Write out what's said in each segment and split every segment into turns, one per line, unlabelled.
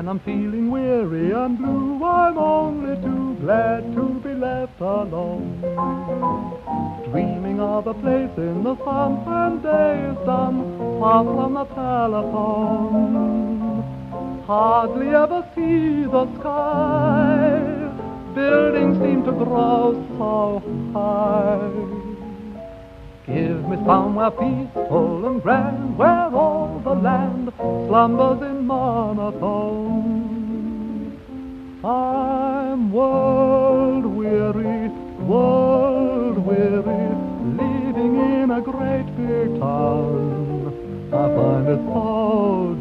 when I'm feeling weary and blue, I'm only too glad to be left alone, dreaming of a place in the sun when day is done, far from the telephone. Hardly ever see the sky, buildings seem to grow so high. Give me somewhere peaceful and grand, where all the land slumbers in monotone. I'm world weary, living in a great big town. I find it so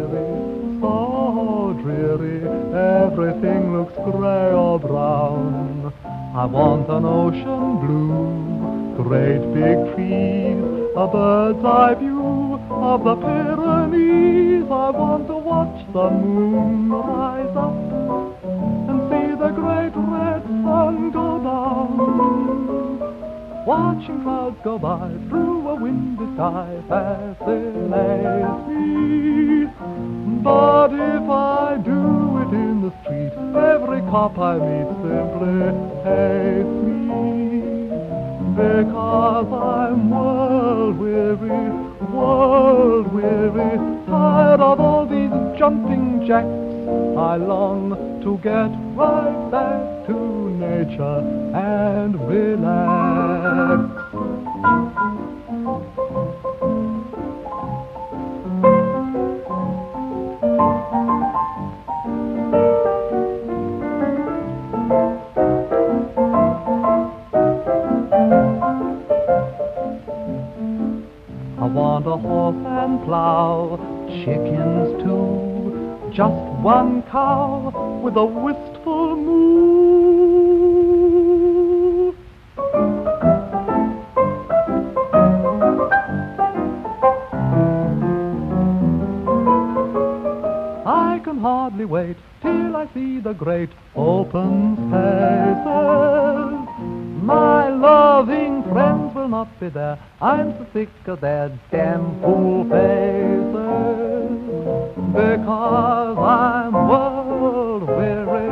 dreary, everything looks gray or brown. I want an ocean blue, great big trees, a bird's eye view of the Pyrenees. I want to watch the moon rise up and see the great red sun go down, watching clouds go by through a windy sky fascinates me. But if I do it in the street, every cop I meet simply hates me, because I'm world weary, tired of all these jumping jacks. I long to get right back to nature and relax. I want a horse and plow, chickens too, just one cow with a wistful moo. I can hardly wait till I see the great open spaces. My loving friends will not be there, I'm so sick of their damn fool faces, because I'm world weary,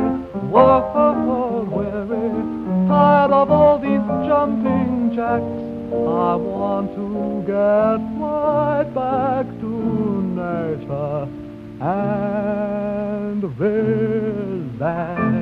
tired of all these jumping jacks. I want to get right back to nature and relax.